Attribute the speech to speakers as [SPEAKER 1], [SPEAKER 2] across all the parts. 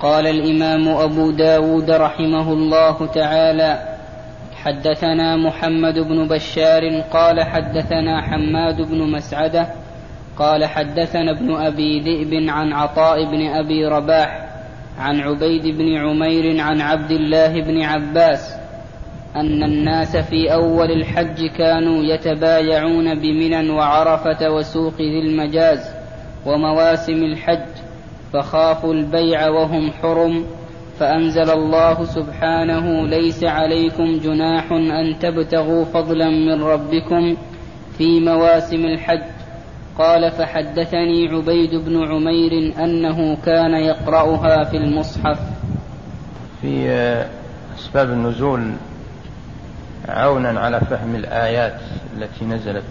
[SPEAKER 1] قال الإمام أبو داود رحمه الله تعالى: حدثنا محمد بن بشار قال حدثنا حماد بن مسعدة قال حدثنا ابن أبي ذئب عن عطاء بن أبي رباح عن عبيد بن عمير عن عبد الله بن عباس أن الناس في أول الحج كانوا يتبايعون بمنى وعرفة وسوق ذي المجاز ومواسم الحج، فخافوا البيع وهم حرم، فأنزل الله سبحانه: ليس عليكم جناح أن تبتغوا فضلا من ربكم في مواسم الحج. قال: فحدثني عبيد بن عمير أنه كان يقرأها في المصحف.
[SPEAKER 2] في أسباب النزول عونا على فهم الآيات التي نزلت،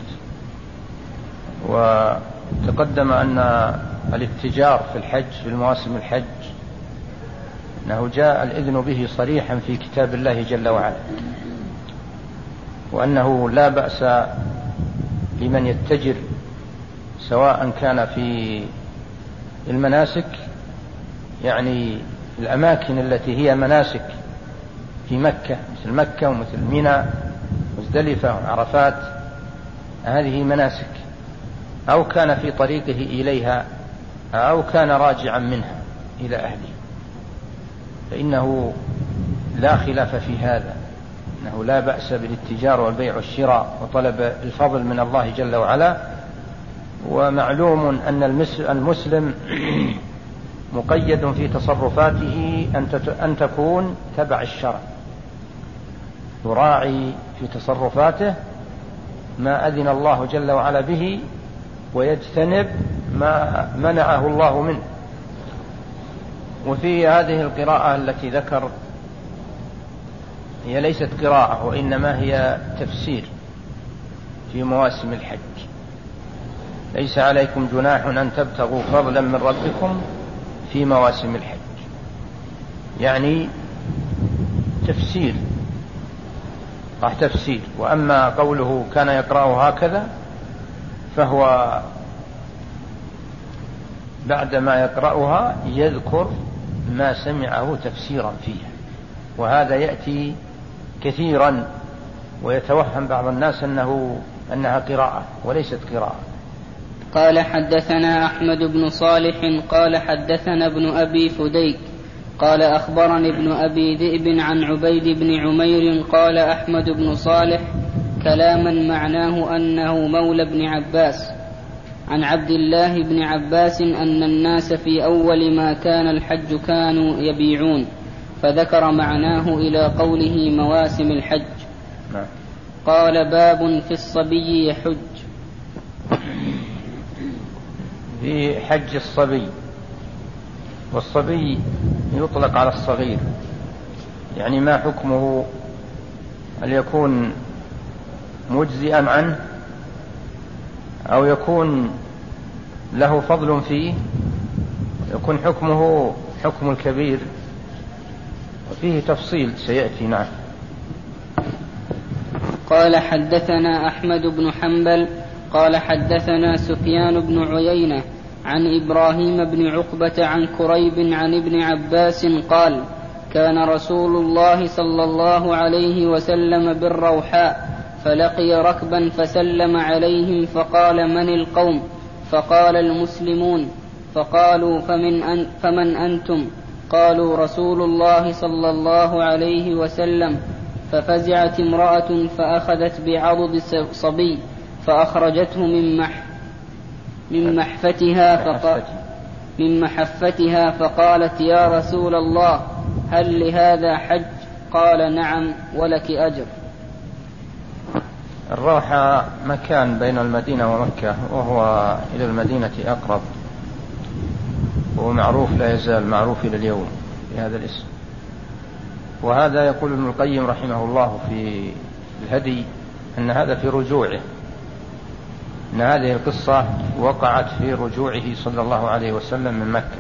[SPEAKER 2] وتقدم أن الاتجار في الحج في المواسم الحج أنه جاء الإذن به صريحا في كتاب الله جل وعلا، وأنه لا بأس لمن يتجر سواء كان في المناسك، يعني الأماكن التي هي مناسك في مكة مثل مكة ومثل منى مزدلفة وعرفات، هذه مناسك، أو كان في طريقه إليها أو كان راجعا منها إلى أهله، فإنه لا خلاف في هذا، أنه لا بأس بالاتجار والبيع والشراء وطلب الفضل من الله جل وعلا. ومعلوم أن المسلم مقيد في تصرفاته أن تكون تبع الشرع، يراعي في تصرفاته ما أذن الله جل وعلا به ويجتنب ما منعه الله منه. وفي هذه القراءة التي ذكر هي ليست قراءة وإنما هي تفسير في مواسم الحج: ليس عليكم جناح أن تبتغوا فضلا من ربكم في مواسم الحج، يعني تفسير، راح تفسير. وأما قوله كان يقرأه هكذا فهو بعدما يقرأها يذكر ما سمعه تفسيرا فيها، وهذا يأتي كثيرا ويتوهم بعض الناس أنها قراءة وليست قراءة.
[SPEAKER 1] قال: حدثنا أحمد بن صالح قال حدثنا ابن أبي فديك قال أخبرني ابن أبي ذئب عن عبيد بن عمير قال أحمد بن صالح كلاما معناه أنه مولى بن عباس عن عبد الله بن عباس أن الناس في أول ما كان الحج كانوا يبيعون، فذكر معناه إلى قوله مواسم الحج. قال: باب في الصبي يحج.
[SPEAKER 2] في حج الصبي، والصبي يطلق على الصغير، يعني ما حكمه؟ هل يكون مجزئا عنه أو يكون له فضل فيه؟ يكون حكمه حكم الكبير، وفيه تفصيل سيأتي. نعم.
[SPEAKER 1] قال: حدثنا أحمد بن حنبل قال حدثنا سفيان بن عيينة عن إبراهيم بن عقبة عن كريب عن ابن عباس قال: كان رسول الله صلى الله عليه وسلم بالروحاء فلقي ركبا فسلم عليهم فقال: من القوم؟ فقال: المسلمون. فقالوا: فمن أنتم؟ قالوا: رسول الله صلى الله عليه وسلم. ففزعت امرأة فأخذت بعضد صبي فأخرجته من محفتها فقالت: يا رسول الله، هل لهذا حج؟ قال: نعم، ولك أجر.
[SPEAKER 2] الروحة مكان بين المدينة ومكة، وهو إلى المدينة أقرب، وهو معروف لا يزال معروف إلى اليوم بهذا الاسم. وهذا يقول ابن القيم رحمه الله في الهدي أن هذا في رجوعه، أن هذه القصة وقعت في رجوعه صلى الله عليه وسلم من مكة،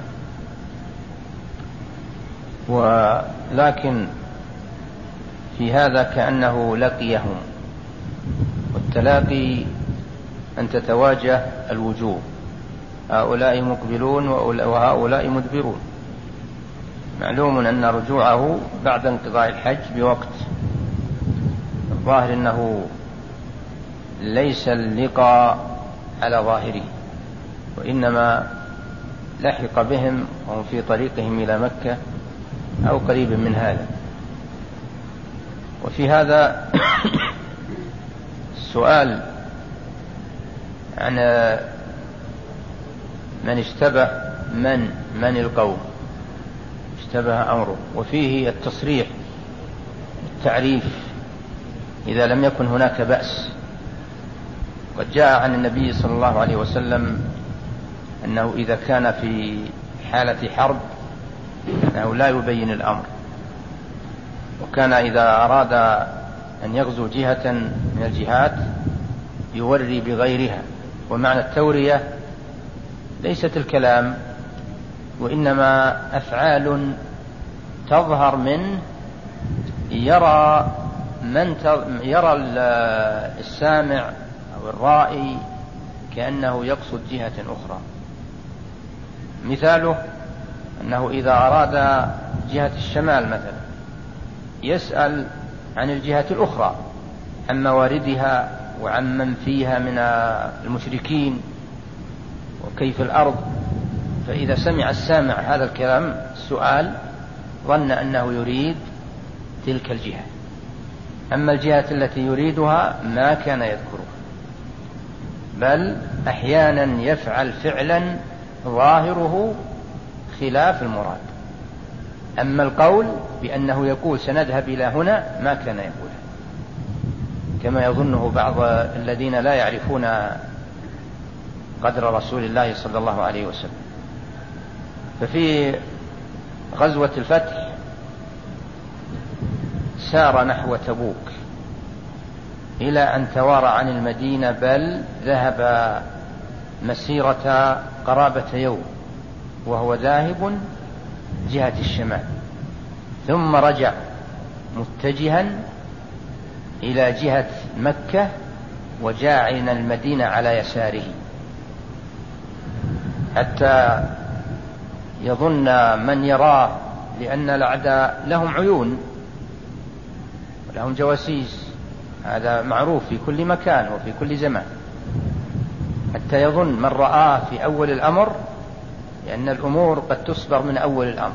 [SPEAKER 2] ولكن في هذا كأنه لقيهم، والتلاقي أن تتواجه الوجوه، هؤلاء مقبلون وهؤلاء مدبرون، معلوم أن رجوعه بعد انقضاء الحج بوقت، الظاهر أنه ليس اللقاء على ظاهره، وإنما لحق بهم وهم في طريقهم إلى مكة أو قريب من هذا. وفي هذا السؤال عن من اشتبه من القوم اشتبه أمره، وفيه التصريح التعريف إذا لم يكن هناك بأس. قد جاء عن النبي صلى الله عليه وسلم أنه إذا كان في حالة حرب أنه لا يبين الأمر، وكان إذا أراد أن يغزو جهة من الجهات يوري بغيرها. ومعنى التورية ليست الكلام، وإنما أفعال تظهر منه يرى السامع أو الرائي كأنه يقصد جهة أخرى. مثاله أنه إذا أراد جهة الشمال مثلا يسأل عن الجهة الأخرى، عن مواردها وعن من فيها من المشركين وكيف الأرض. فإذا سمع السامع هذا الكلام السؤال ظن أنه يريد تلك الجهة، أما الجهة التي يريدها ما كان يذكرها، بل أحيانا يفعل فعلا ظاهره خلاف المراد. أما القول بأنه يقول سنذهب إلى هنا ما كان يقوله، كما يظنه بعض الذين لا يعرفون قدر رسول الله صلى الله عليه وسلم. ففي غزوة الفتح سار نحو تبوك إلى أن توارى عن المدينة، بل ذهب مسيرة قرابة يوم وهو ذاهب جهة الشمال، ثم رجع متجها إلى جهة مكة وجاعلا المدينة على يساره، حتى يظن من يراه، لأن الأعداء لهم عيون ولهم جواسيس، هذا معروف في كل مكان وفي كل زمان، حتى يظن من رآه في أول الأمر، لأن الأمور قد تصبر من أول الأمر،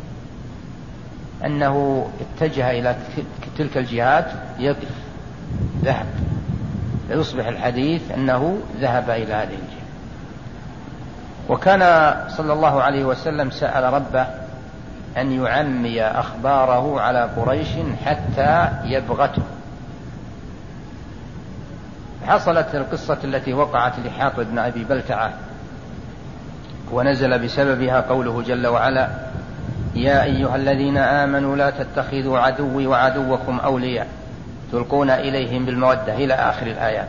[SPEAKER 2] أنه اتجه إلى تلك الجهات يقف ذهب، فيصبح الحديث أنه ذهب إلى هذه الجهة. وكان صلى الله عليه وسلم سأل ربه أن يعمي أخباره على قريش حتى يبغته. حصلت القصة التي وقعت لحاطب بن أبي بلتعة، ونزل بسببها قوله جل وعلا: يا أيها الذين آمنوا لا تتخذوا عدوي وعدوكم أولياء تلقون إليهم بالمودة إلى آخر الآيات.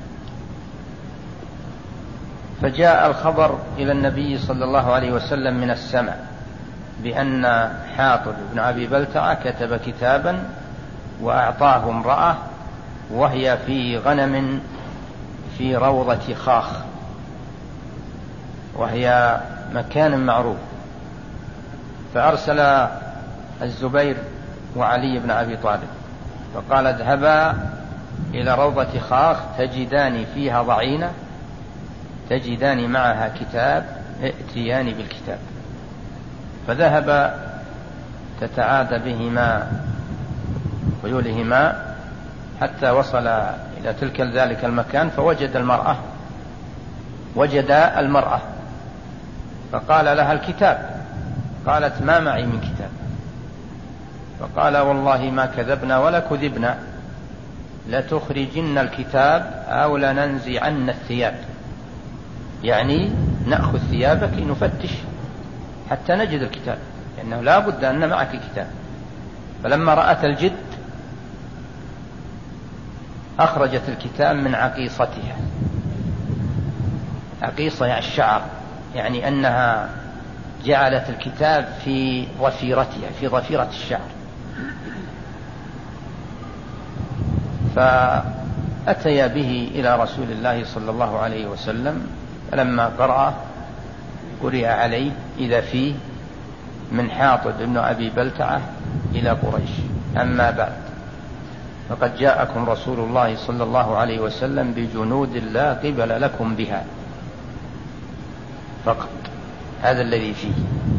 [SPEAKER 2] فجاء الخبر إلى النبي صلى الله عليه وسلم من السماء بأن حاطب بن أبي بلتعة كتب كتابا وأعطاه امرأة وهي في غنم في روضة خاخ، وهي مكان معروف. فأرسل الزبير وعلي بن أبي طالب فقال: اذهبا إلى روضة خاخ تجدان فيها ضعينة تجدان معها كتاب ائتيان بالكتاب. فذهب تتعادى بهما خيولهما حتى وصل إلى ذلك المكان، فوجد المرأة فقال لها: الكتاب. قالت: ما معي من كتاب. فقال: والله ما كذبنا ولا كذبنا، لتخرجن الكتاب أو لننزعن الثياب، يعني نأخذ ثيابك نفتش حتى نجد الكتاب، لأنه لا بد أن معك كتاب. فلما رأت الجد أخرجت الكتاب من عقيصتها. عقيصة يعني الشعر، يعني أنها جعلت الكتاب في ضفيرتها، في ضفيرة الشعر. فأتيا به إلى رسول الله صلى الله عليه وسلم، فلما قرأ عليه إذا فيه من حاطب بن أبي بلتعة إلى قريش. أما بعد، فقد جاءكم رسول الله صلى الله عليه وسلم بجنود لا قبل لكم بها فقط، هذا الذي فيه.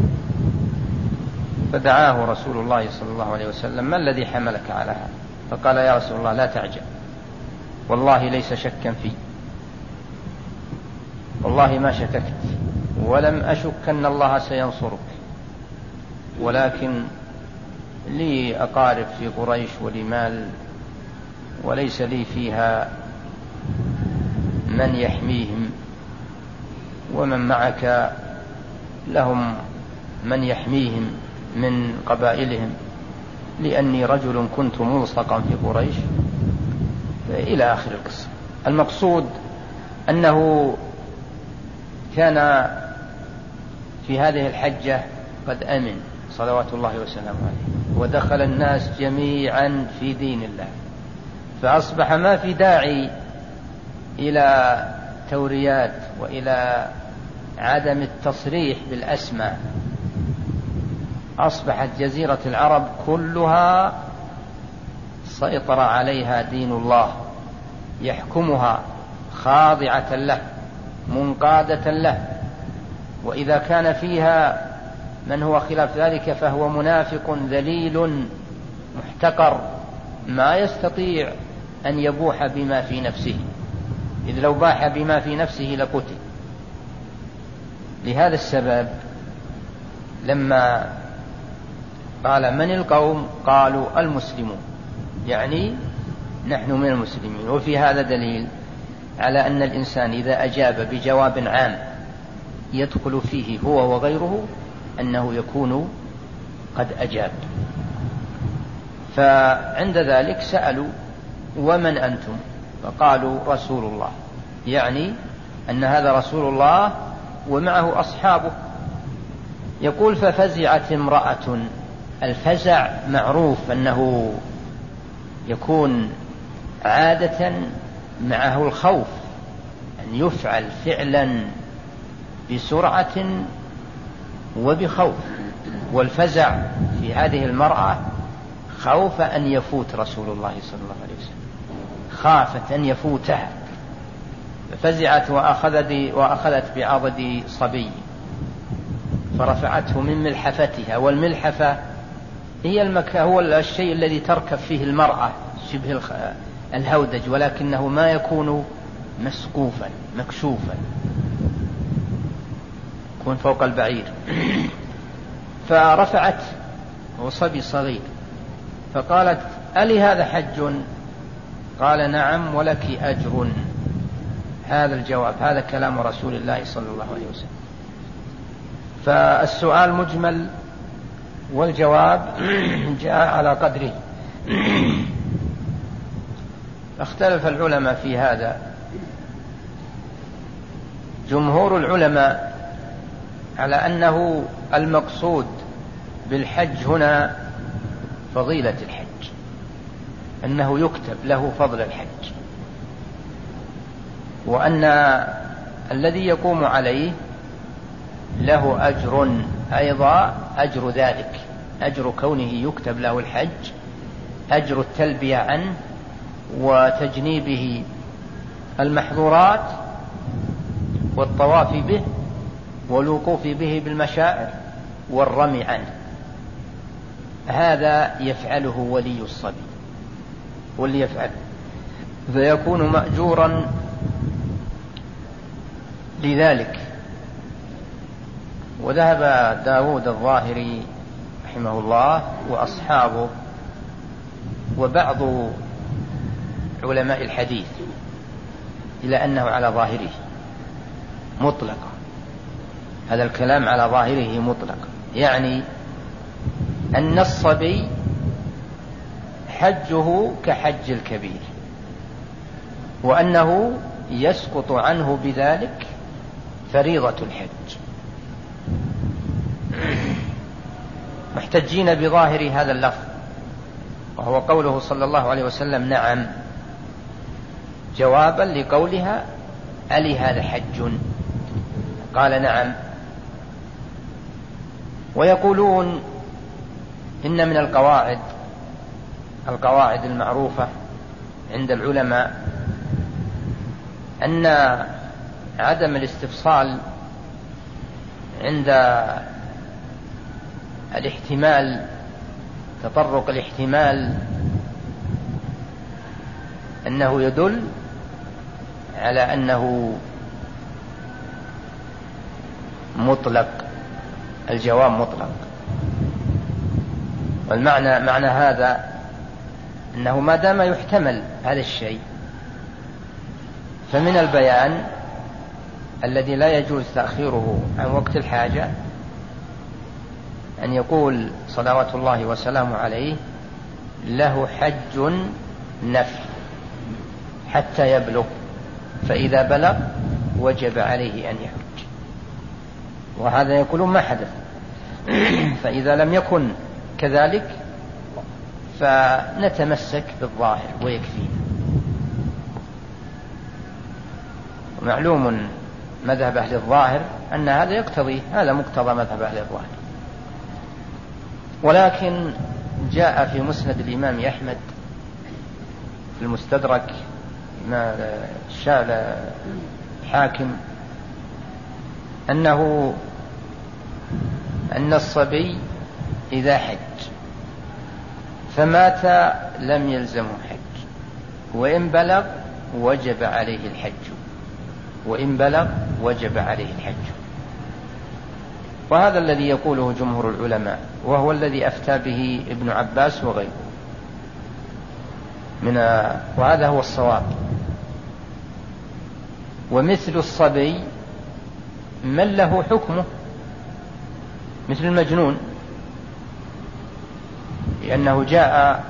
[SPEAKER 2] فدعاه رسول الله صلى الله عليه وسلم: ما الذي حملك على هذا؟ فقال: يا رسول الله لا تعجل، والله ليس شكا في، والله ما شككت ولم أشك أن الله سينصرك، ولكن لي أقارب في قريش ولي مال، وليس لي فيها من يحميهم، ومن معك لهم من يحميهم من قبائلهم، لأني رجل كنت ملصقا في قريش، إلى آخر القصة. المقصود أنه كان في هذه الحجة قد أمن صلوات الله وسلامه عليه، ودخل الناس جميعا في دين الله، فأصبح ما في داعي إلى توريات وإلى عدم التصريح بالأسماء. أصبحت جزيرة العرب كلها سيطر عليها دين الله، يحكمها خاضعة له منقادة له، وإذا كان فيها من هو خلاف ذلك فهو منافق ذليل محتقر ما يستطيع أن يبوح بما في نفسه، إذ لو باح بما في نفسه لقتل. لهذا السبب لما قال: من القوم؟ قالوا: المسلمون، يعني نحن من المسلمين. وفي هذا دليل على أن الإنسان إذا أجاب بجواب عام يدخل فيه هو وغيره أنه يكون قد أجاب. فعند ذلك سألوا: ومن أنتم؟ فقالوا: رسول الله، يعني أن هذا رسول الله ومعه أصحابه. يقول: ففزعت امرأة. الفزع معروف أنه يكون عادة معه الخوف، أن يفعل فعلا بسرعة وبخوف، والفزع في هذه المرأة خوف أن يفوت رسول الله صلى الله عليه وسلم، خافت أن يفوتها، ففزعت وأخذت بعضد صبي فرفعته من ملحفتها. والملحفة هي هو الشيء الذي تركب فيه المرأة شبه الهودج، ولكنه ما يكون مسقوفا مكشوفا، يكون فوق البعير. فرفعت وصبي صغير، فقالت: ألي هذا حج؟ قال: نعم ولك أجر. هذا الجواب، هذا كلام رسول الله صلى الله عليه وسلم. فالسؤال مجمل والجواب جاء على قدره. اختلف العلماء في هذا. جمهور العلماء على أنه المقصود بالحج هنا فضيلة الحج، أنه يكتب له فضل الحج، وأن الذي يقوم عليه له أجر أيضا، أجر ذلك، أجر كونه يكتب له الحج، أجر التلبية عنه وتجنيبه المحظورات والطواف به والوقوف به بالمشاعر والرمي عنه. هذا يفعله ولي الصبي، واللي يفعله فيكون مأجورا لذلك. وذهب داود الظاهري رحمه الله وأصحابه وبعض علماء الحديث إلى أنه على ظاهره مطلقا، هذا الكلام على ظاهره مطلقا، يعني أن الصبي حجه كحج الكبير، وأنه يسقط عنه بذلك فريضة الحج. محتجين بظاهر هذا اللفظ، وهو قوله صلى الله عليه وسلم: نعم، جوابا لقولها: ألي هذا حج؟ قال: نعم. ويقولون إن من القواعد المعروفة عند العلماء أن عدم الاستفصال عند الاحتمال، تطرق الاحتمال، أنه يدل على أنه مطلق، الجواب مطلق. معنى هذا أنه ما دام يحتمل هذا الشيء، فمن البيان الذي لا يجوز تأخيره عن وقت الحاجة أن يقول صلوات الله وسلامه عليه: له حج نفل حتى يبلغ، فإذا بلغ وجب عليه أن يحج. وهذا يقولون ما حدث. فإذا لم يكن كذلك فنتمسك بالظاهر ويكفينا. معلوم مذهب أهل الظاهر أن هذا يقتضي، هذا مقتضى مذهب أهل الظاهر. ولكن جاء في مسند الإمام أحمد في المستدرك ما شال الحاكم أن الصبي إذا حج فمات لم يلزمه حج، وإن بلغ وجب عليه الحج، وإن بلغ وجب عليه الحج. وهذا الذي يقوله جمهور العلماء، وهو الذي أفتى به ابن عباس وغيره وهذا هو الصواب. ومثل الصبي من له حكمه مثل المجنون، لأنه جاء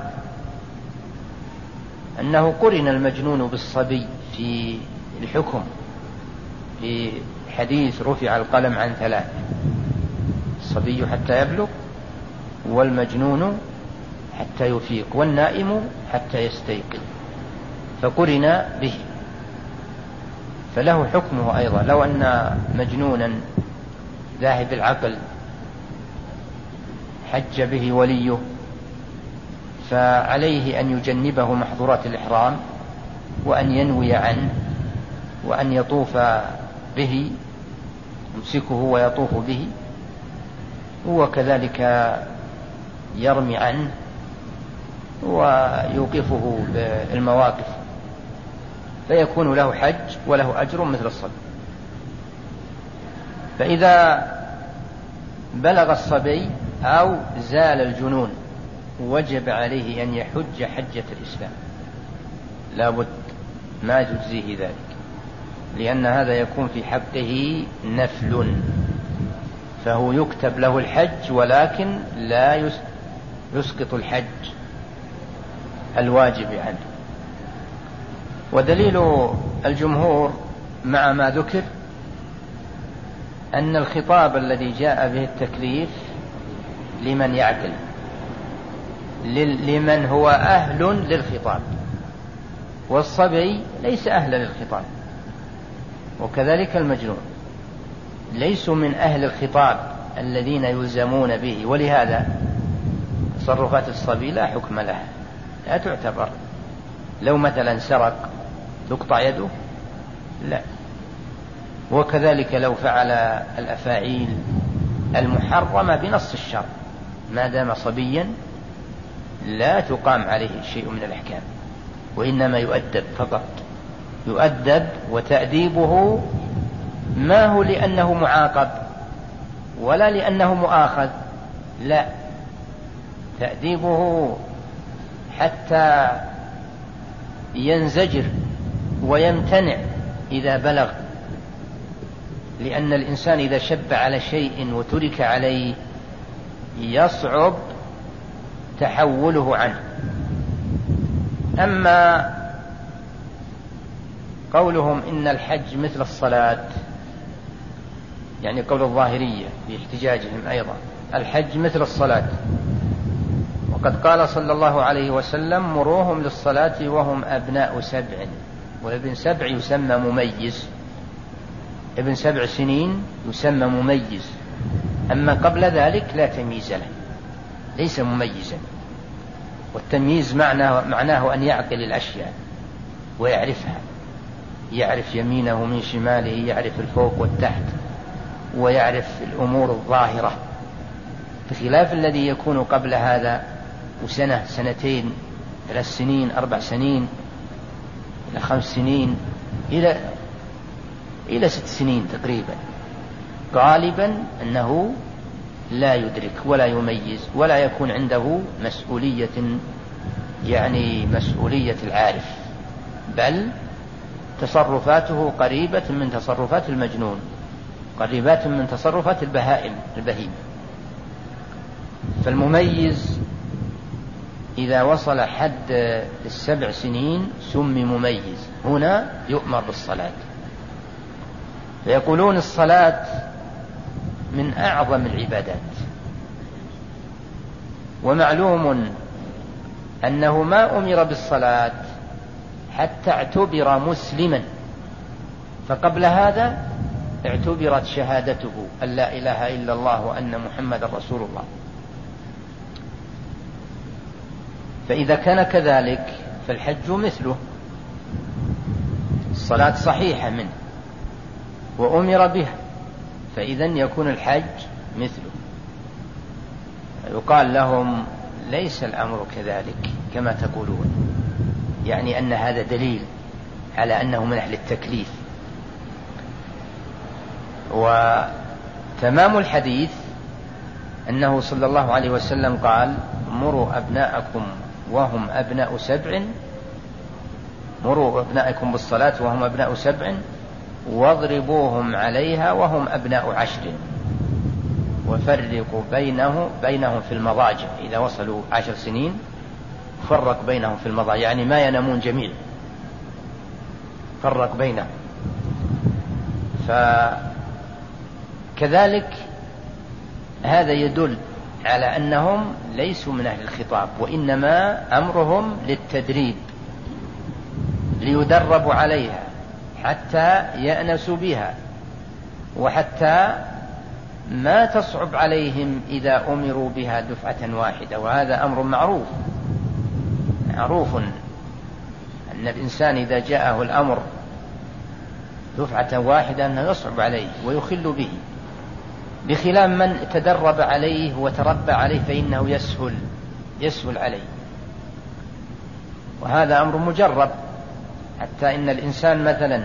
[SPEAKER 2] أنه قرن المجنون بالصبي في الحكم، في حديث رفع القلم عن 3: الصبي حتى يبلغ، والمجنون حتى يفيق، والنائم حتى يستيقظ، فقرن به، فله حكمه أيضا. لو أن مجنونا ذاهب العقل حج به وليه، فعليه أن يجنبه محظورات الإحرام، وأن ينوي عنه، وأن يطوف به، يمسكه ويطوف به، وكذلك يرمي عنه ويوقفه بالمواقف، فيكون له حج وله أجر مثل الصبي. فإذا بلغ الصبي أو زال الجنون وجب عليه أن يحج حجة الإسلام، لابد، ما تجزيه ذلك، لأن هذا يكون في حقه نفل، فهو يكتب له الحج ولكن لا يسقط الحج الواجب عنه. ودليل الجمهور مع ما ذكر أن الخطاب الذي جاء به التكليف لمن يعقل، لمن هو أهل للخطاب، والصبي ليس أهلا للخطاب، وكذلك المجنون ليسوا من أهل الخطاب الذين يلزمون به. ولهذا تصرفات الصبي لا حكم لها، لا تعتبر. لو مثلا سرق تقطع يده؟ لا. وكذلك لو فعل الأفاعيل المحرمة بنص الشرع ما دام صبيا لا تقام عليه شيء من الأحكام، وإنما يؤدب فقط، يؤدب. وتأديبه ما هو لأنه معاقب ولا لأنه مؤاخذ، لا، تأديبه حتى ينزجر ويمتنع إذا بلغ، لأن الإنسان إذا شب على شيء وترك عليه يصعب تحوله عنه. أما قولهم إن الحج مثل الصلاة، يعني قول الظاهرية في احتجاجهم أيضا، الحج مثل الصلاة، وقد قال صلى الله عليه وسلم: مروهم للصلاة وهم أبناء 7، وابن 7 يسمى مميز، ابن 7 سنين يسمى مميز. أما قبل ذلك لا تمييز له، ليس مميزا. والتمييز معناه أن يعقل الأشياء ويعرفها، يعرف يمينه من شماله، يعرف الفوق والتحت، ويعرف الأمور الظاهرة، بخلاف الذي يكون قبل هذا وسنة، سنتين، 3 سنين، 4 سنين، إلى 5 سنين، إلى 6 سنين تقريبا. غالبا أنه لا يدرك ولا يميز ولا يكون عنده مسؤولية، يعني مسؤولية العارف، بل تصرفاته قريبة من تصرفات المجنون، قريبات من تصرفات البهائم. فالمميز إذا وصل حد 7 سنين سمي مميز، هنا يؤمر بالصلاة. فيقولون الصلاة من أعظم العبادات، ومعلوم أنه ما أمر بالصلاة حتى اعتبر مسلما، فقبل هذا اعتبرت شهادته أن لا إله إلا الله وأن محمد رسول الله. فإذا كان كذلك فالحج مثله، الصلاة صحيحة منه وأمر بها، فإذا يكون الحج مثله. يقال لهم ليس الأمر كذلك كما تقولون، يعني أن هذا دليل على أنه من أهل التكليف. وتمام الحديث أنه صلى الله عليه وسلم قال: مروا أبناءكم وهم أبناء 7، مروا أبناءكم بالصلاة وهم أبناء 7، واضربوهم عليها وهم أبناء 10، وفرقوا بينهم في المضاجع. إذا وصلوا 10 سنين فرق بينهم في المضاجع، يعني ما ينامون جميع، فرق بينهم. فكذلك هذا يدل على أنهم ليسوا من أهل الخطاب، وإنما أمرهم للتدريب، ليدربوا عليها حتى يأنسوا بها، وحتى ما تصعب عليهم إذا أمروا بها دفعة واحدة. وهذا أمر معروف أن الإنسان إذا جاءه الأمر دفعة واحدة أنه يصعب عليه ويخل به، بخلاف من تدرب عليه وتربى عليه فإنه يسهل عليه. وهذا أمر مجرب، حتى إن الإنسان مثلا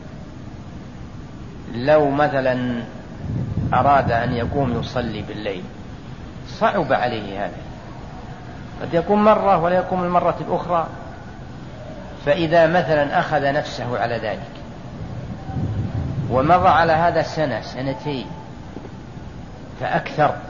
[SPEAKER 2] لو مثلا أراد أن يقوم يصلي بالليل صعب عليه هذا، قد يقوم مرة ولا يقوم المرة الأخرى. فإذا مثلا أخذ نفسه على ذلك ومضى على هذا 1 2 فأكثر،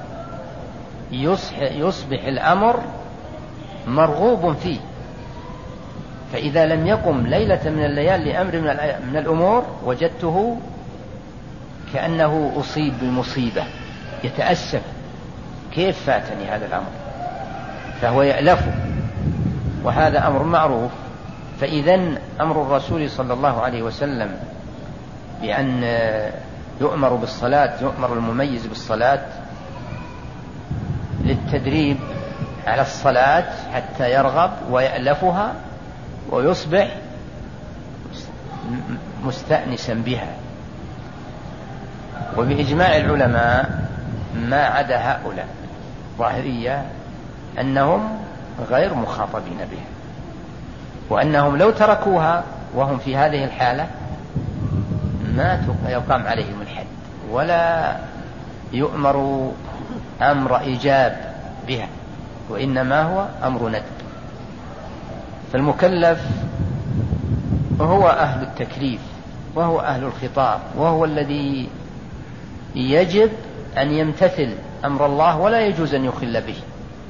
[SPEAKER 2] يصبح الأمر مرغوب فيه. فإذا لم يقم ليلة من الليال لأمر من الأمور وجدته كأنه أصيب بمصيبة، يتأسف: كيف فاتني هذا الأمر؟ فهو يألفه، وهذا أمر معروف. فإذا أمر الرسول صلى الله عليه وسلم بأن يؤمر بالصلاة، يؤمر المميز بالصلاة للتدريب على الصلاة حتى يرغب ويألفها ويصبح مستأنسا بها. وبإجماع العلماء ما عدا هؤلاء ظاهرية أنهم غير مخاطبين بها، وأنهم لو تركوها وهم في هذه الحالة ما يقام عليهم الحد ولا يؤمر أمر إيجاب بها، وإنما هو أمر ندب. فالمكلف هو أهل التكليف وهو أهل الخطاب، وهو الذي يجب أن يمتثل أمر الله ولا يجوز أن يخل به.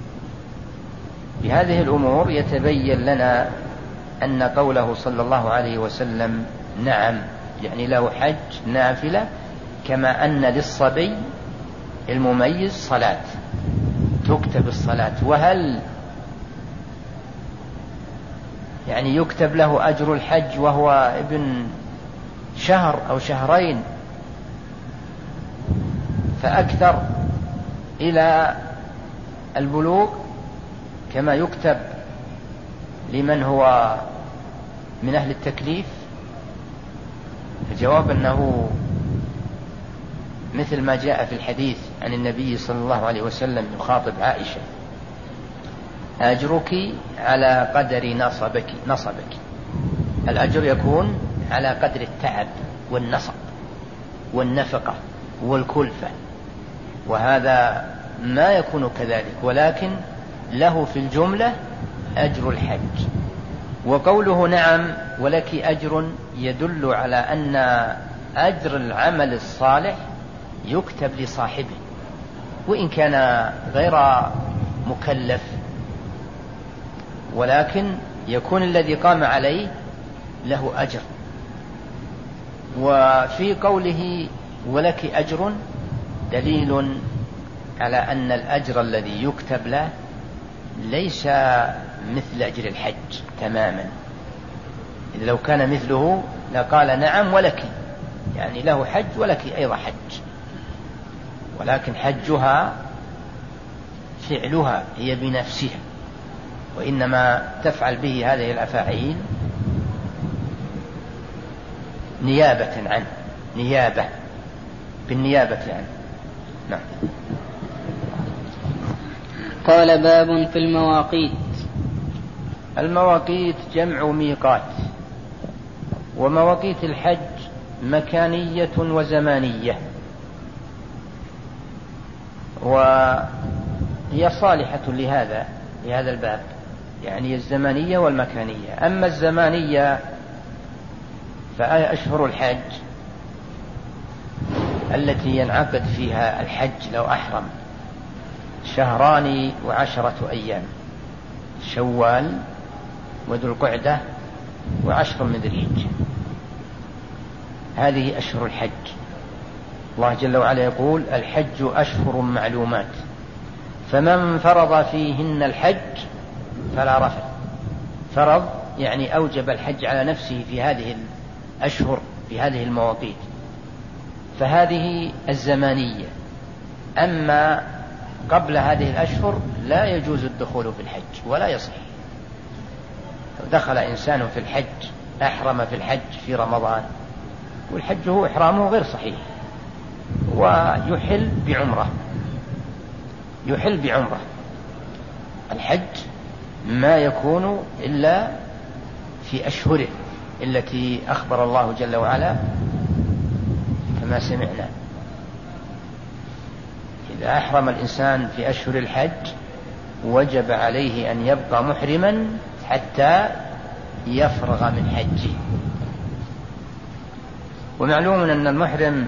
[SPEAKER 2] بهذه الأمور يتبين لنا أن قوله صلى الله عليه وسلم نعم، يعني له حج نافلة، كما أن للصبي المميز صلاة تكتب الصلاة. وهل يعني يكتب له أجر الحج وهو ابن 1 أو 2 شهرين فأكثر، إلى البلوغ كما يكتب لمن هو من أهل التكليف؟ الجواب أنه مثل ما جاء في الحديث عن النبي صلى الله عليه وسلم يخاطب عائشة: أجرك على قدر نصبك. الأجر يكون على قدر التعب والنصب والنفقة والكلفة، وهذا ما يكون كذلك، ولكن له في الجملة أجر الحج. وقوله نعم ولك أجر يدل على أن أجر العمل الصالح يكتب لصاحبه، وإن كان غير مكلف، ولكن يكون الذي قام عليه له أجر. وفي قوله ولك أجر دليل على أن الأجر الذي يكتب له ليس مثل أجر الحج تماما. إذا لو كان مثله لقال نعم ولك، يعني له حج ولك أيضا حج، ولكن حجها فعلها هي بنفسها، وإنما تفعل به هذه الأفاعيل نيابة عنه، بالنيابة عنه. نعم.
[SPEAKER 1] قال: باب في المواقيت.
[SPEAKER 2] المواقيت جمع ميقات، ومواقيت الحج مكانية وزمانية، وهي صالحة لهذا الباب، يعني الزمانية والمكانية. أما الزمانية فأشهر الحج التي ينعقد فيها الحج لو أحرم 2 و10 أيام: شوال وذو القعدة و10 من ذي الحجة. هذه أشهر الحج. الله جل وعلا يقول: الحج أشهر معلومات، فمن فرض فيهن الحج فلا رفث. فرض يعني أوجب الحج على نفسه في هذه الأشهر، في هذه المواقيت، فهذه الزمانية. أما قبل هذه الأشهر لا يجوز الدخول في الحج ولا يصح. لو دخل إنسان في الحج، أحرم في الحج في رمضان، والحج هو إحرامه غير صحيح، ويحل بعمرة. الحج ما يكون إلا في أشهره التي أخبر الله جل وعلا كما سمعنا: إذا أحرم الإنسان في أشهر الحج وجب عليه أن يبقى محرما حتى يفرغ من حجه. ومعلوم أن المحرم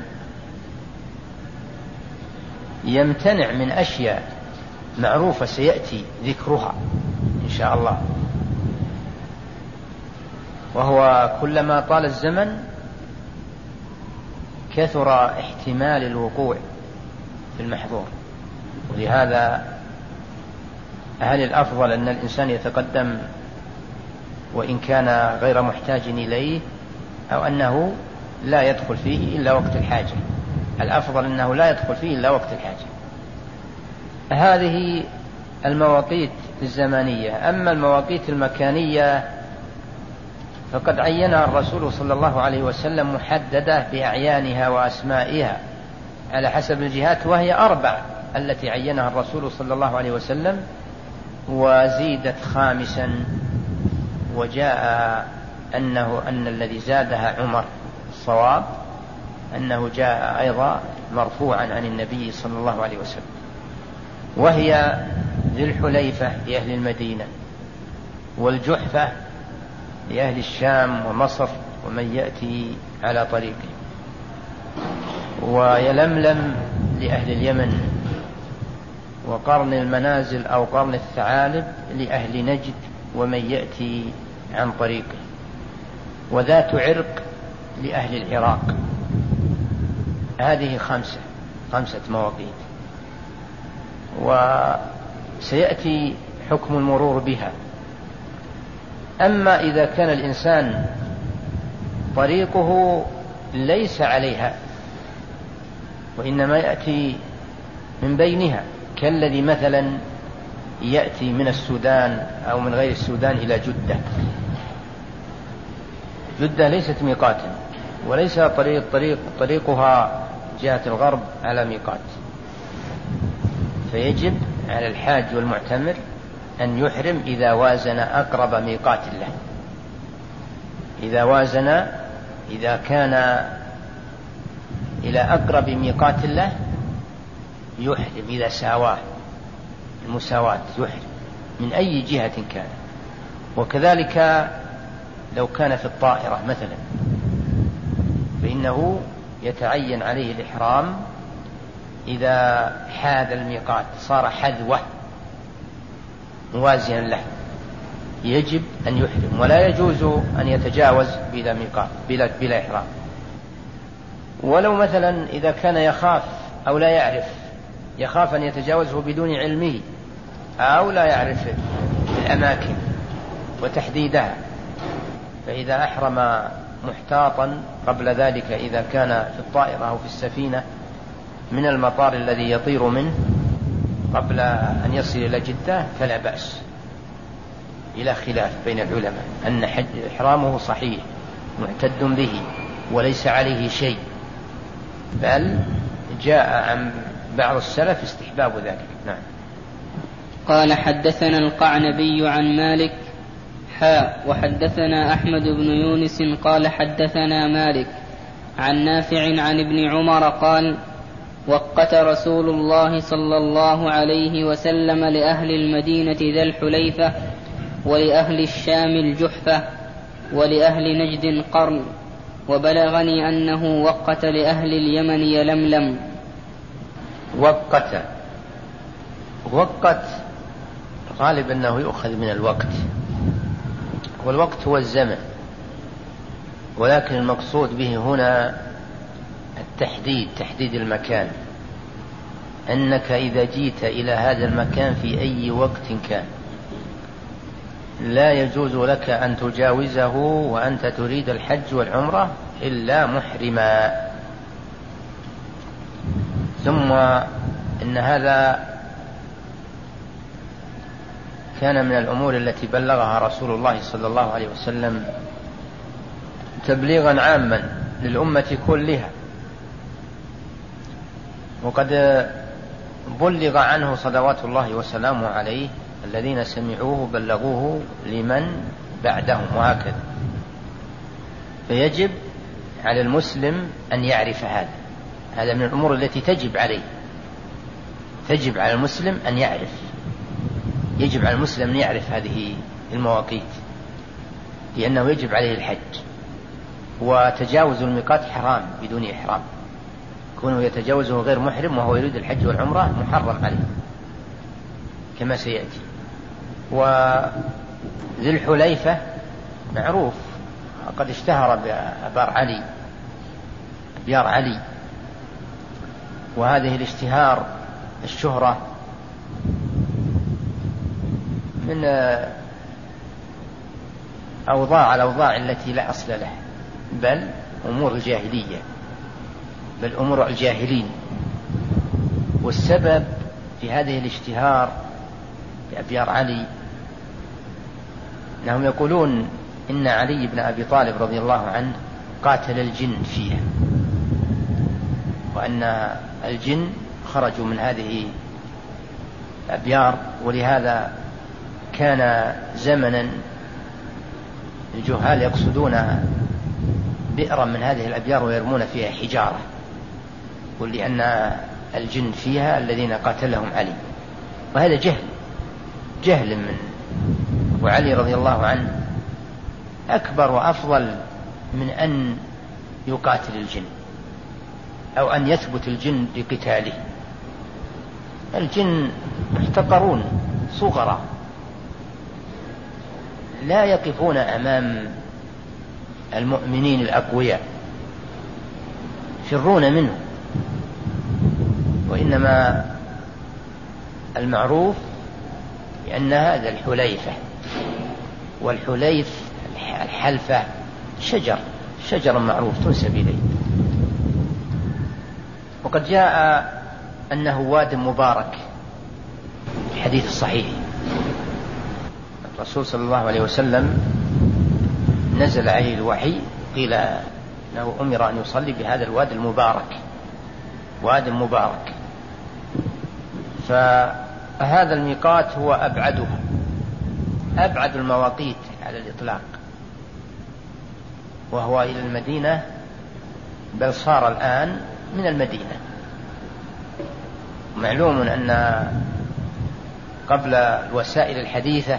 [SPEAKER 2] يمتنع من أشياء معروفة سيأتي ذكرها إن شاء الله، وهو كلما طال الزمن كثر احتمال الوقوع في المحظور. ولهذا هل الأفضل أن الإنسان يتقدم وإن كان غير محتاج إليه، أو أنه لا يدخل فيه إلا وقت الحاجة؟ الأفضل أنه لا يدخل فيه إلا وقت الحاجة. هذه المواقيت الزمانية. أما المواقيت المكانية فقد عينها الرسول صلى الله عليه وسلم محددة بأعيانها وأسمائها على حسب الجهات، وهي 4 التي عينها الرسول صلى الله عليه وسلم، وزيدت 5، وجاء أن الذي زادها عمر. الصواب أنه جاء أيضا مرفوعا عن النبي صلى الله عليه وسلم، وهي ذي الحليفة لأهل المدينة، والجحفة لأهل الشام ومصر ومن يأتي على طريقه، ويلملم لأهل اليمن، وقرن المنازل أو قرن الثعالب لأهل نجد ومن يأتي عن طريقه، وذات عرق لأهل العراق. هذه 5 مواقيت، وسيأتي حكم المرور بها. أما إذا كان الإنسان طريقه ليس عليها وإنما يأتي من بينها، كالذي مثلا يأتي من السودان أو من غير السودان إلى جدة. جدة ليست ميقاتا، وليس طريقها جهة الغرب على ميقات، فيجب على الحاج والمعتمر أن يحرم إذا وازن أقرب ميقات له. إذا كان إلى أقرب ميقات له يحرم، إذا ساواه المساواة يحرم من أي جهة كان. وكذلك لو كان في الطائرة مثلا فإنه يتعين عليه الإحرام إذا حاذ الميقات، صار حذوه موازيا له، يجب أن يحرم، ولا يجوز أن يتجاوز بلا ميقات بلا إحرام. ولو مثلا إذا كان يخاف أو لا يعرف، يخاف أن يتجاوزه بدون علمه أو لا يعرف الأماكن وتحديدها، فإذا أحرم محتاطا قبل ذلك إذا كان في الطائرة أو في السفينة من المطار الذي يطير منه قبل أن يصل إلى جدة فلا بأس، إلى خلاف بين العلماء أن إحرامه صحيح معتد به وليس عليه شيء، بل جاء عن بعض السلف استحباب ذلك. نعم.
[SPEAKER 1] قال حدثنا القعنبي عن مالك وحدثنا أحمد بن يونس قال حدثنا مالك عن نافع عن ابن عمر قال وقت رسول الله صلى الله عليه وسلم لأهل المدينة ذا الحليفة، ولأهل الشام الجحفة، ولأهل نجد قرن، وبلغني أنه وقت لأهل اليمن يلملم.
[SPEAKER 2] وقت غالب أنه يؤخذ من الوقت، والوقت هو الزمن، ولكن المقصود به هنا تحديد المكان، أنك إذا جيت إلى هذا المكان في أي وقت كان لا يجوز لك أن تجاوزه وأنت تريد الحج والعمرة إلا محرما. ثم إن هذا كان من الأمور التي بلغها رسول الله صلى الله عليه وسلم تبليغا عاما للأمة كلها، وقد بلغ عنه صلوات الله وسلامه عليه الذين سمعوه بلغوه لمن بعدهم، وهكذا. فيجب على المسلم أن يعرف هذا من الأمور التي تجب عليه، تجب على المسلم أن يعرف، يجب على المسلم أن يعرف هذه المواقيت، لأنه يجب عليه الحج. وتجاوز الميقات حرام بدون إحرام، كونه يتجاوزه غير محرم وهو يريد الحج والعمرة محرم عليه كما سيأتي. وذي الحليفة معروف، قد اشتهر بأبيار علي، وهذه الاشتهار الشهرة من الأوضاع التي لا أصل لها، بل أمور الجاهلية، بل أمور الجاهلين. والسبب في هذه الاشتهار بأبيار علي أنهم يقولون إن علي بن أبي طالب رضي الله عنه قاتل الجن فيها، وأن الجن خرجوا من هذه الأبيار، ولهذا كان زمنا الجهال يقصدون بئرا من هذه الأبيار ويرمون فيها حجارة، ولأن الجن فيها الذين قاتلهم علي. وهذا جهل من، وعلي رضي الله عنه أكبر وأفضل من أن يقاتل الجن أو أن يثبت الجن لقتاله. الجن محتقرون صغرى لا يقفون أمام المؤمنين الأقوياء، يفرون منه. وإنما المعروف بأن هذا الحليفة، والحليف الحلفة شجر معروف تنسب إليه. وقد جاء أنه واد مبارك الحديث الصحيح. الرسول صلى الله عليه وسلم نزل عليه الوحي، قيل أنه أمر أن يصلي بهذا الوادي المبارك، وادي مبارك، فهذا الميقات هو أبعد المواقيت على الإطلاق، وهو إلى المدينة، بل صار الآن من المدينة. معلوم أن قبل الوسائل الحديثة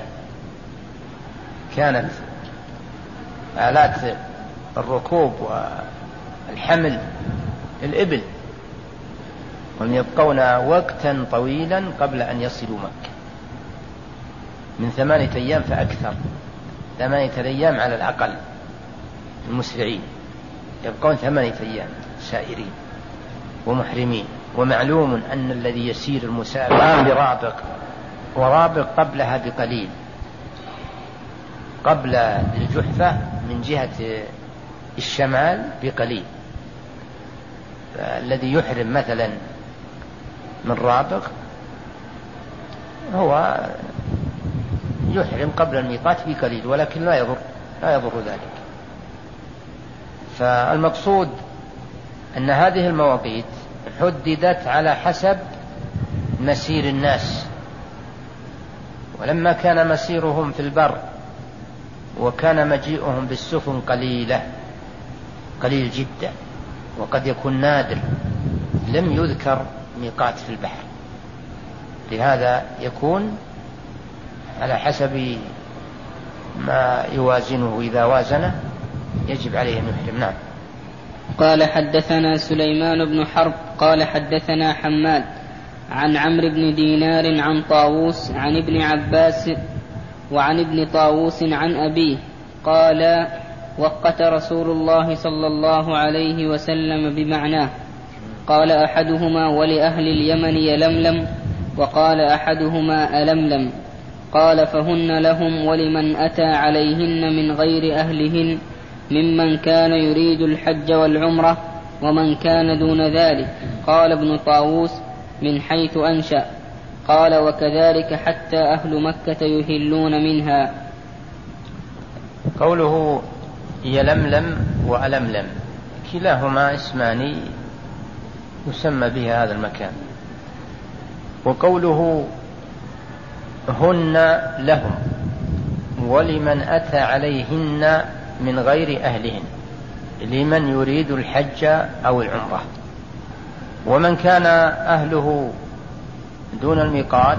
[SPEAKER 2] كانت آلات الركوب والحمل الإبل، وهم يبقون وقتا طويلا قبل أن يصلوا مكة، من 8 أيام فأكثر، 8 أيام على الأقل. المسرعين يبقون 8 أيام سائرين ومحرمين. ومعلوم أن الذي يسير المسافر برابق، ورابق قبلها بقليل، قبل الجحفة من جهة الشمال بقليل. الذي يحرم مثلا من رابق هو يحرم قبل الميقات بقليل، ولكن لا يضر ذلك. فالمقصود أن هذه المواقيت حددت على حسب مسير الناس، ولما كان مسيرهم في البر وكان مجيئهم بالسفن قليل جدا، وقد يكون نادر، لم يذكر ميقات في البحر، لهذا يكون على حسب ما يوازنه، إذا وازنه يجب عليه أن يحرم. نعم.
[SPEAKER 1] قال حدثنا سليمان بن حرب قال حدثنا حماد عن عمرو بن دينار عن طاووس عن ابن عباس وعن ابن طاووس عن أبيه قال: وقت رسول الله صلى الله عليه وسلم بمعناه. قال أحدهما: ولأهل اليمن يلملم، وقال أحدهما ألملم. قال: فهن لهم ولمن أتى عليهن من غير أهلهن ممن كان يريد الحج والعمرة ومن كان دون ذلك. قال ابن طاووس: من حيث أنشأ. قال: وكذلك حتى أهل مكة يهلون منها.
[SPEAKER 2] قوله يلملم وألملم كلاهما اسمان يسمى بها هذا المكان. وقوله هن لهم ولمن أتى عليهن من غير أهلهن، لمن يريد الحج أو العمرة. ومن كان أهله دون الميقات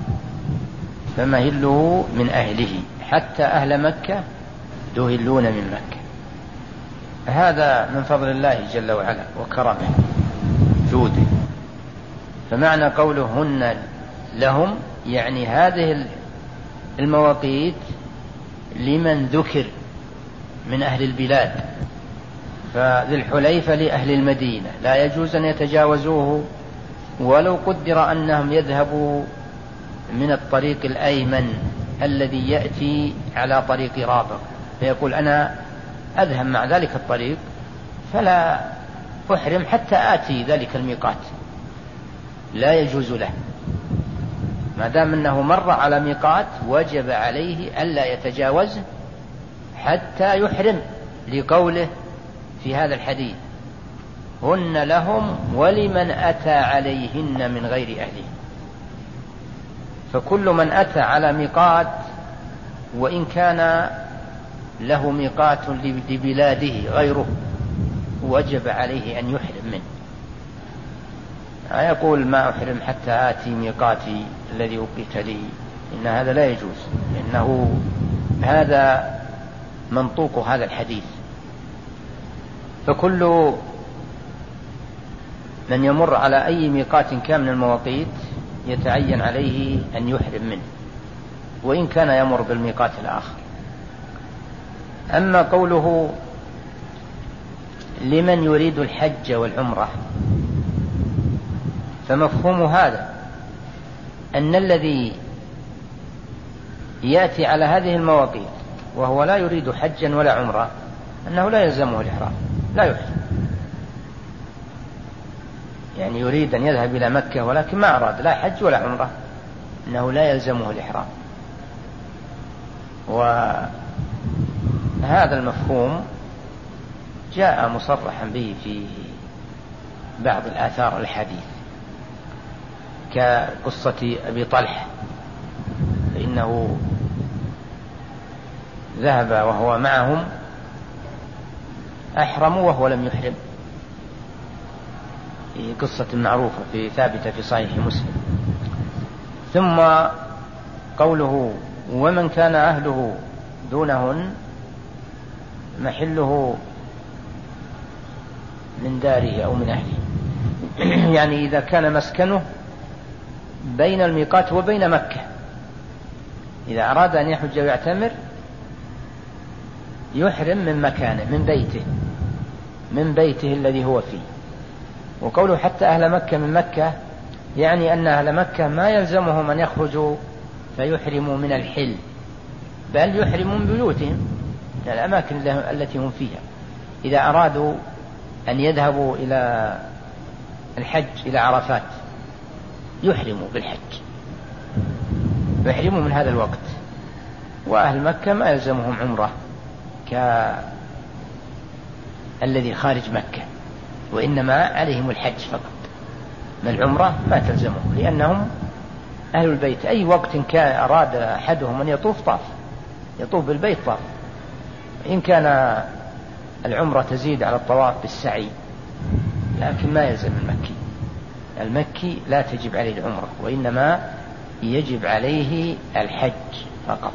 [SPEAKER 2] فمهله من أهله، حتى أهل مكة يهلون من مكة. هذا من فضل الله جل وعلا وكرمه جوده. فمعنى قوله هن لهم يعني هذه المواقيت لمن ذكر من أهل البلاد. فذي الحليفة لأهل المدينة لا يجوز أن يتجاوزوه، ولو قدر أنهم يذهبوا من الطريق الأيمن الذي يأتي على طريق رابغ، فيقول أنا أذهب مع ذلك الطريق فلا أحرم حتى آتي ذلك الميقات، لا يجوز له. ما دام أنه مر على ميقات وجب عليه ألا يتجاوزه حتى يحرم، لقوله في هذا الحديث هن لهم ولمن أتى عليهن من غير أهله. فكل من أتى على ميقات وإن كان له ميقات لبلاده غيره وجب عليه أن يحرم منه. يقول ما أحرم حتى آتي ميقاتي الذي وقيت لي، إن هذا لا يجوز، إنه هذا منطوق هذا الحديث. فكل من يمر على أي ميقات كان من المواقيت يتعين عليه أن يحرم منه، وإن كان يمر بالميقات الآخر. أما قوله لمن يريد الحج والعمرة فمفهوم هذا أن الذي يأتي على هذه المواقيت وهو لا يريد حجا ولا عمرة أنه لا يلزمه الإحرام، لا يحرم. يعني يريد أن يذهب إلى مكة ولكن ما أراد لا حج ولا عمرة، أنه لا يلزمه الإحرام. وهذا المفهوم جاء مصرحا به في بعض الآثار الحديث، كقصة أبي طلحة، فإنه ذهب وهو معهم أحرموا وهو لم يحرم، في قصة معروفة ثابتة في صحيح مسلم. ثم قوله ومن كان أهله دونهن محله من داره أو من أهله، يعني إذا كان مسكنه بين الميقات وبين مكة، إذا أراد أن يحج ويعتمر يحرم من مكانه، من بيته الذي هو فيه. وقوله حتى أهل مكة من مكة، يعني أن أهل مكة ما يلزمهم أن يخرجوا فيحرموا من الحل، بل يحرموا من بيوتهم، من الأماكن التي هم فيها. إذا أرادوا أن يذهبوا إلى الحج إلى عرفات يحرموا بالحج، يحرموا من هذا الوقت. وأهل مكة ما يلزمهم عمرة كالذي خارج مكة، وإنما عليهم الحج فقط، ما العمرة ما تلزمهم، لأنهم أهل البيت. أي وقت كان أراد أحدهم أن يطوف طاف، يطوف بالبيت طاف. إن كان العمرة تزيد على الطواف بالسعي، لكن ما يلزم المكي لا تجب عليه العمرة، وإنما يجب عليه الحج فقط.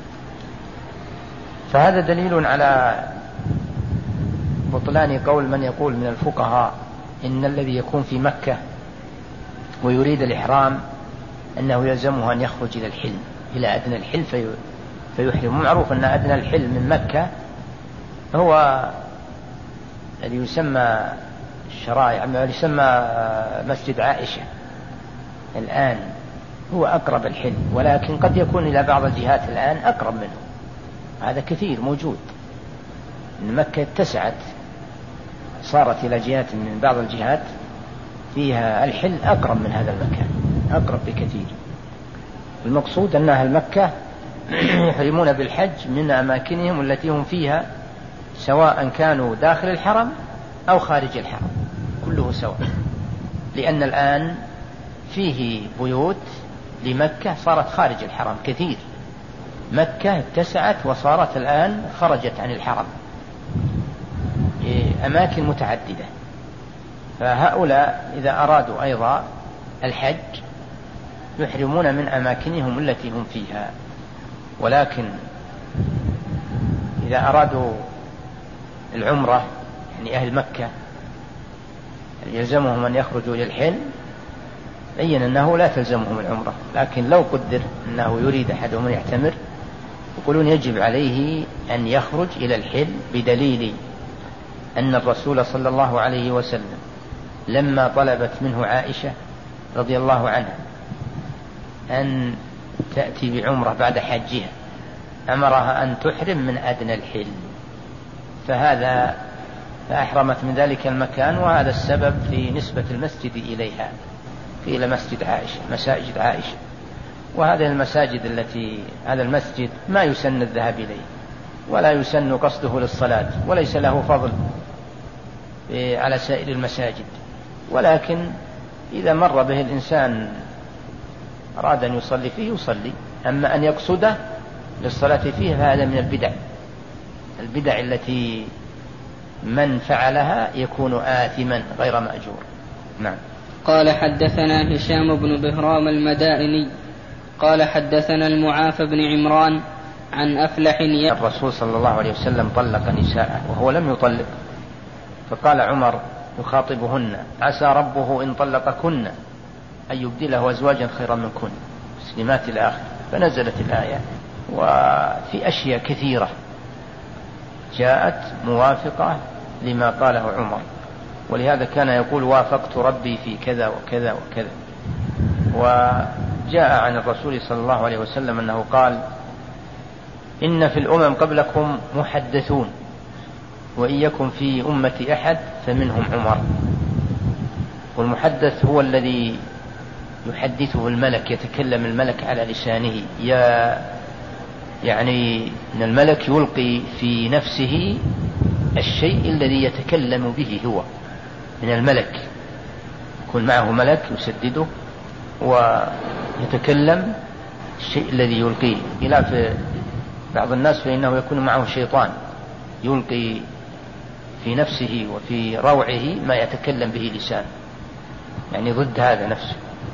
[SPEAKER 2] فهذا دليل على بطلان قول من يقول من الفقهاء إن الذي يكون في مكة ويريد الإحرام أنه يلزمه أن يخرج إلى الحلم، إلى أدنى الحل فيحرم. معروف أن أدنى الحل من مكة هو الذي يسمى الشرائع، يسمى مسجد عائشة الآن، هو أقرب الحل، ولكن قد يكون إلى بعض الجهات الآن أقرب منه. هذا كثير موجود، إن مكة اتسعت، صارت إلى جهات من بعض الجهات فيها الحل أقرب من هذا المكان، أقرب بكثير. المقصود أن أهل مكة يحرمون بالحج من أماكنهم التي هم فيها، سواء كانوا داخل الحرم أو خارج الحرم، كله سواء. لأن الآن فيه بيوت لمكة صارت خارج الحرم كثير، مكة اتسعت وصارت الآن خرجت عن الحرم أماكن متعددة. فهؤلاء إذا أرادوا أيضا الحج يحرمون من أماكنهم التي هم فيها. ولكن إذا أرادوا العمرة، يعني أهل مكة يلزمهم أن يخرجوا إلى الحل، بين أنه لا تلزمهم العمرة. لكن لو قدر أنه يريد أحدهم أن يعتمر، يقولون يجب عليه أن يخرج إلى الحل، بدليل أن الرسول صلى الله عليه وسلم لما طلبت منه عائشة رضي الله عنها أن تأتي بعمرة بعد حجها، أمرها أن تحرم من أدنى الحل، فأحرمت من ذلك المكان. وهذا السبب في نسبة المسجد إليها، إلى مسجد عائشة، مساجد عائشة. وهذه المساجد هذا المسجد ما يسن الذهاب إليه، ولا يسن قصده للصلاة، وليس له فضل على سائر المساجد. ولكن إذا مر به الإنسان أراد أن يصلي فيه يصلي، أما أن يقصده للصلاة فيه فهذا من البدع التي من فعلها يكون آثما غير مأجور. نعم.
[SPEAKER 1] قال حدثنا هشام بن بهرام المدائني قال حدثنا المعافى بن عمران عن أفلح.
[SPEAKER 2] الرسول صلى الله عليه وسلم طلق نساءه وهو لم يطلق، فقال عمر يخاطبهن: عسى ربه إن طلقكن أن يبدله أزواجا خيرا منكن، مسلمات إلى آخره. فنزلت الآية. وفي أشياء كثيرة جاءت موافقة لما قاله عمر، ولهذا كان يقول: وافقت ربي في كذا وكذا وكذا. وجاء عن الرسول صلى الله عليه وسلم أنه قال: إن في الأمم قبلكم محدثون، وإن يكن في أمتي أحد فمنهم عمر. والمحدث هو الذي يحدثه الملك، يتكلم الملك على لسانه، يعني أن الملك يلقي في نفسه الشيء الذي يتكلم به هو من الملك، يكون معه ملك يسدده ويتكلم الشيء الذي يلقيه، خلاف بعض الناس فإنه يكون معه شيطان يلقي في نفسه وفي روعه ما يتكلم به لسان، يعني ضد هذا نفسه.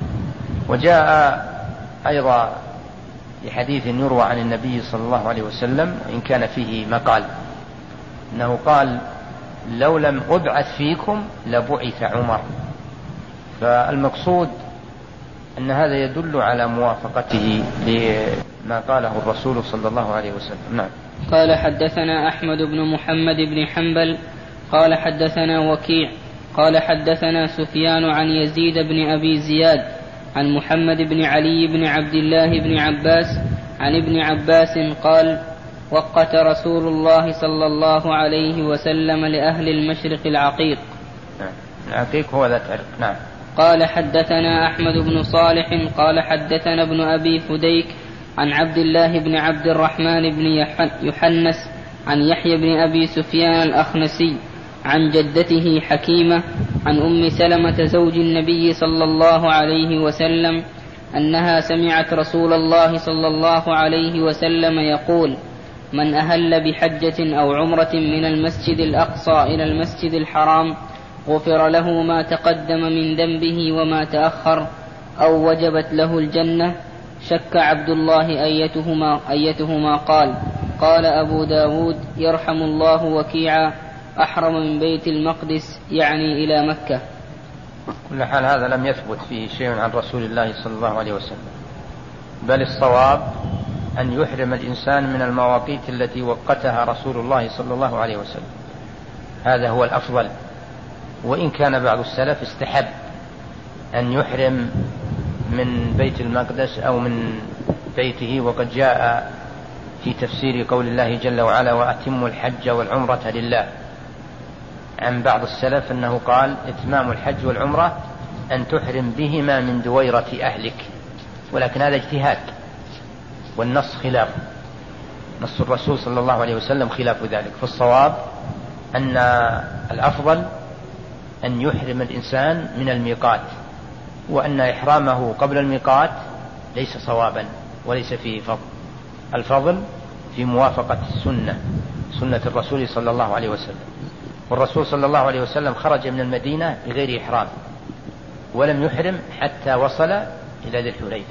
[SPEAKER 2] وجاء أيضا لحديث يروى عن النبي صلى الله عليه وسلم إن كان فيه مقال، أنه قال لو لم أبعث فيكم لبعث عمر. فالمقصود أن هذا يدل على موافقته لما قاله الرسول صلى الله عليه وسلم. نعم.
[SPEAKER 1] قال حدثنا أحمد بن محمد بن حنبل قال حدثنا وكيع قال حدثنا سفيان عن يزيد بن أبي زياد عن محمد بن علي بن عبد الله بن عباس عن ابن عباس قال وقت رسول الله صلى الله عليه وسلم لأهل المشرق العقيق.
[SPEAKER 2] العقيق هو ذات عرق. نعم.
[SPEAKER 1] قال حدثنا أحمد بن صالح قال حدثنا ابن أبي فديك عن عبد الله بن عبد الرحمن بن يحنس عن يحيى بن أبي سفيان الأخنسي عن جدته حكيمة عن أم سلمة زوج النبي صلى الله عليه وسلم أنها سمعت رسول الله صلى الله عليه وسلم يقول من أهل بحجة أو عمرة من المسجد الأقصى إلى المسجد الحرام غفر له ما تقدم من ذنبه وما تأخر أو وجبت له الجنة. شك عبد الله أيتهما قال. قال أبو داود يرحم الله وكيعا أحرم من بيت المقدس يعني إلى مكة.
[SPEAKER 2] كل حال هذا لم يثبت فيه شيء عن رسول الله صلى الله عليه وسلم، بل الصواب أن يحرم الإنسان من المواقيت التي وقتها رسول الله صلى الله عليه وسلم، هذا هو الأفضل. وإن كان بعض السلف استحب أن يحرم من بيت المقدس أو من بيته، وقد جاء في تفسير قول الله جل وعلا وأتموا الحج والعمرة لله عن بعض السلف أنه قال إتمام الحج والعمرة أن تحرم بهما من دويرة أهلك، ولكن هذا اجتهاد والنص خلاف، نص الرسول صلى الله عليه وسلم خلاف ذلك. فالصواب أن الأفضل أن يحرم الإنسان من الميقات، وأن إحرامه قبل الميقات ليس صوابا وليس فيه فضل. الفضل في موافقة سنة الرسول صلى الله عليه وسلم. والرسول صلى الله عليه وسلم خرج من المدينة بغير إحرام ولم يحرم حتى وصل إلى ذي الحليفة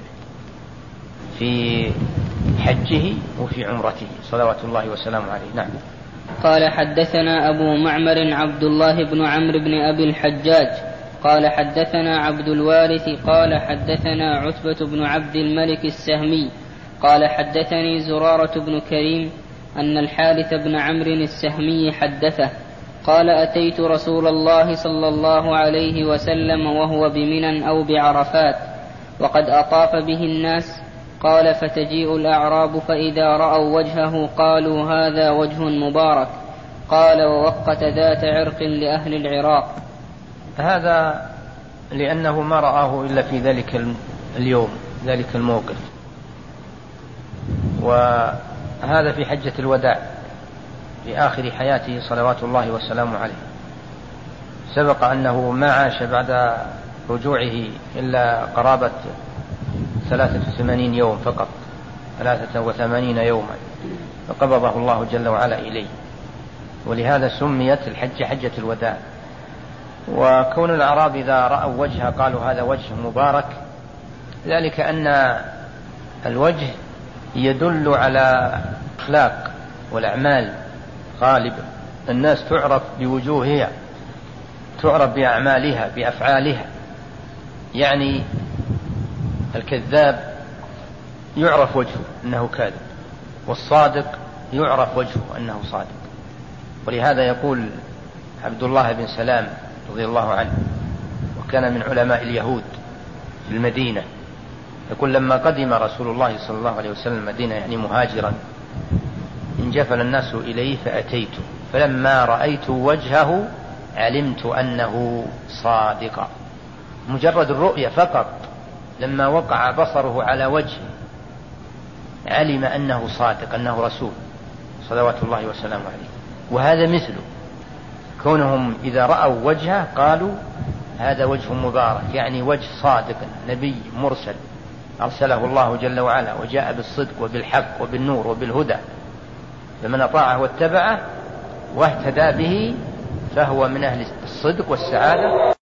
[SPEAKER 2] في حجه وفي عمرته صلوات الله وسلامه عليه. نعم.
[SPEAKER 1] قال حدثنا أبو معمر عبد الله بن عمرو بن أبي الحجاج قال حدثنا عبد الوارث قال حدثنا عتبة بن عبد الملك السهمي قال حدثني زرارة بن كريم أن الحارث بن عمرو السهمي حدثه قال أتيت رسول الله صلى الله عليه وسلم وهو بمنى أو بعرفات وقد أطاف به الناس. قال فتجيء الأعراب فإذا رأوا وجهه قالوا هذا وجه مبارك. قال ووقت ذات عرق لأهل العراق.
[SPEAKER 2] هذا لأنه ما رآه إلا في ذلك اليوم ذلك الموقف، وهذا في حجة الوداع في آخر حياته صلوات الله وسلامه عليه. سبق أنه ما عاش بعد رجوعه إلا قرابة 83 يوم فقط، 83 يوما، فقبضه الله جل وعلا إليه، ولهذا سميت الحج حجة الوداع. وكون الأعراب إذا رأوا وجهه قالوا هذا وجه مبارك، ذلك أن الوجه يدل على أخلاق والأعمال غالبا، الناس تعرف بوجوهها، تعرف بأعمالها بأفعالها، يعني الكذاب يعرف وجهه أنه كاذب، والصادق يعرف وجهه أنه صادق. ولهذا يقول عبد الله بن سلام رضي الله عنه، وكان من علماء اليهود في المدينة، يقول لما قدم رسول الله صلى الله عليه وسلم المدينة يعني مهاجرا انجفل الناس إليه فأتيته فلما رأيت وجهه علمت أنه صادق. مجرد الرؤية فقط لما وقع بصره على وجهه علم أنه صادق، أنه رسول صلوات الله وسلامه عليه. وهذا مثله كونهم إذا رأوا وجهه قالوا هذا وجه مبارك، يعني وجه صادق، نبي مرسل أرسله الله جل وعلا وجاء بالصدق وبالحق وبالنور وبالهدى، فمن أطاعه واتبعه واهتدى به فهو من أهل الصدق والسعادة.